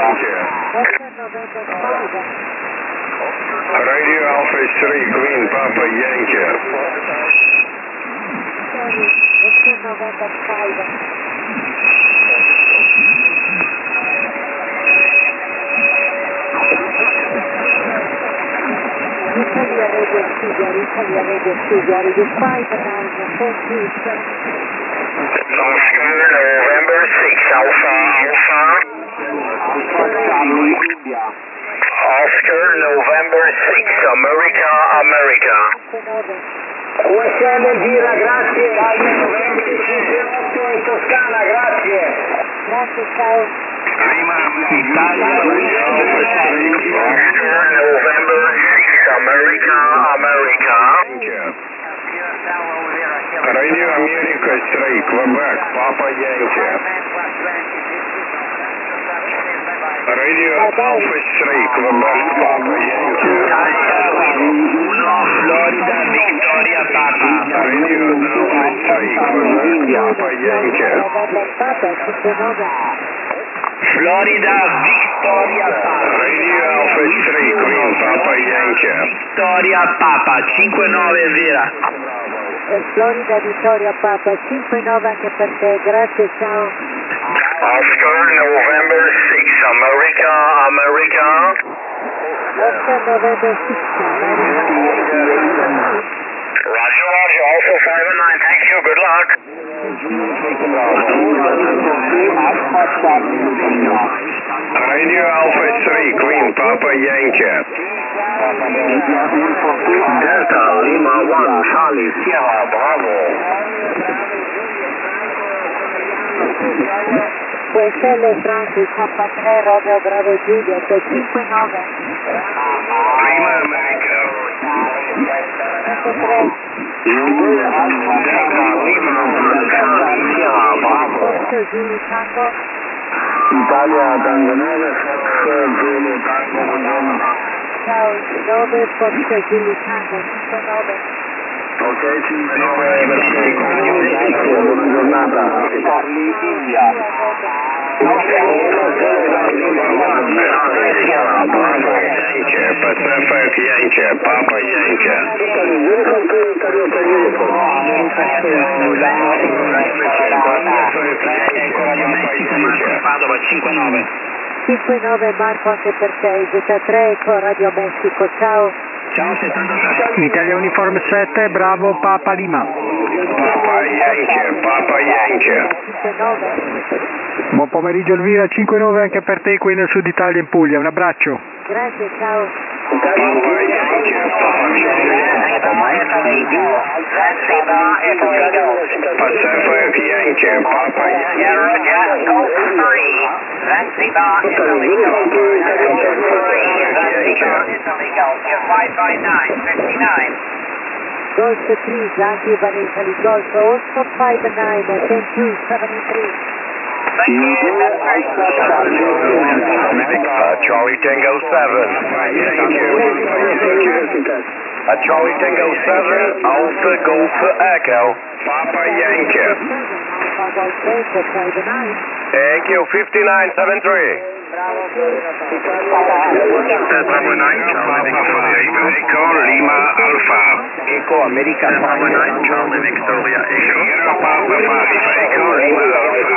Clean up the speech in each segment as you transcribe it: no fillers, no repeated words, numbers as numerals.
Radio Alpha 3, Queen Papa Yankee. Italia Radio Studio, Radio 5, 9, 4, 2, 7. Oscar November 6 Alpha Alpha. Oscar November 6 America America. QSL gira, grazie. In Toscana, grazie. Grazie, ciao. Lima Italia Oscar November 6 America America. Radio America 3 Quebec Papa Yankee. Radio Alpha 3 Quebec Papa Yankee. Florida Victoria Papa. Radio Alpha 3 Quebec Papa Yankee. Florida Victoria Papa. Radio Alpha 3 Queen Papa Yankee. Victoria Papa 59 Vera. Florida Vittoria Papa 5-9 anche per te, grazie, ciao. Oscar November 6 America America. Oscar November 6 Roger Roger also 5 and 9 thank you good luck. Radio Alpha 3 Queen Papa Yankee. Delta Lima 1 Charlie Sierra Bravo. QSL Francis K3 Radio Bravo Juliet 5-9. Lima America. 5-3. Delta Lima 1 Charlie Sierra Bravo. Fox Giulio Tango. Italia Tango 9 Fox Giulio Tango buongiorno. Ciao, 9 Fox Giulio Tango 5-9. Ok, 5-9 buona giornata. Pacific Yankee, Papa Yankee. Padova 5-9. 5-9 Marco anche per te, Z3 con Radio Messico, ciao. Ciao 73. Italia Uniform 7, bravo Papa Lima. Papa Yankee, Papa Yankee. 5-9. Buon pomeriggio Elvira, 5-9 anche per te qui nel sud Italia in Puglia, un abbraccio. Grazie, ciao. Papa Yankee, Papa Pacific Yankee, Papa Golf 3, Zanti Vanessa Golf, Oscar 5-9, 10-2-73. Charlie Tango 7. Charlie Tango 7, Alpha Golf Echo. Papa Yankee. Thank you, 5973. Bravo 9, Charlie Victoria Echo, Lima Alpha. Echo America 5-9, Charlie Victoria Echo. Sierra Papa 5, Echo, Lima Alpha.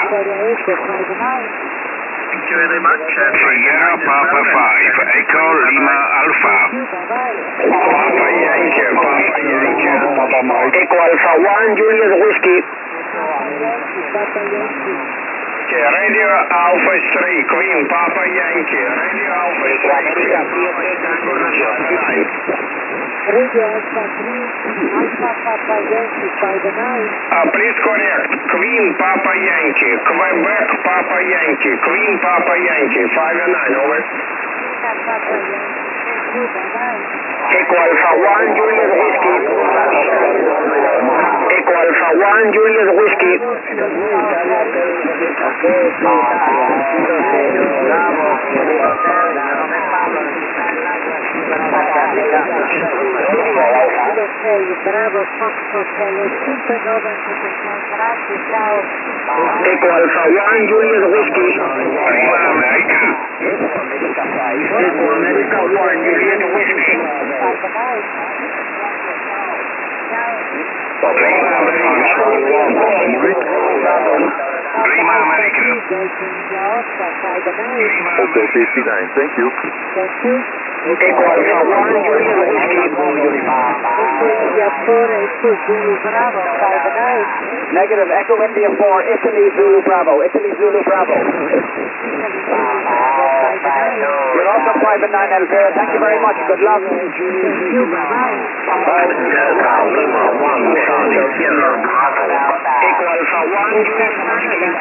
Thank you very much. Sierra Papa 5, Echo, Lima Alpha. Papa Yankee, Papa Yankee. Echo Alpha 1, Julius Whiskey. Radio Alpha 3, Queen Papa Yankee. Radio Alpha 3, Radio Alpha 3, Alpha Papa Yankee 5-9. please correct. Queen Papa Yankee, Quebec Papa Yankee, Queen Papa Yankee, 5-9, over. Papa Yankee 2-9. Echo Alpha 1, Julius Whiskey. Echo Alpha 1, Julius Whiskey. Bravo Fox Hotel 5-9 grazie, ciao. Echo Alpha 1, Julius Whiskey. Lima America. Prima America. Hotel 59, thank you. Equal Alpha 1, Julia Whiskey, India 4, Echo Zulu Bravo, 59. Negative, Echo India 4, Italy Zulu Bravo, Italy Zulu Bravo. You're also private 9 Elvira, thank you very much, good luck. Thank you, bye-bye. Delta Lima 1, Charlie Sierra Bravo. Equal Alpha 1, Julia Whiskey.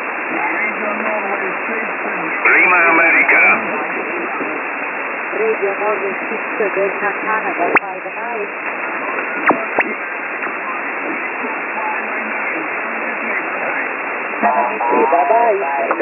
Prima America. Radio Northern 6, Delta Canada, 59. Bye-bye.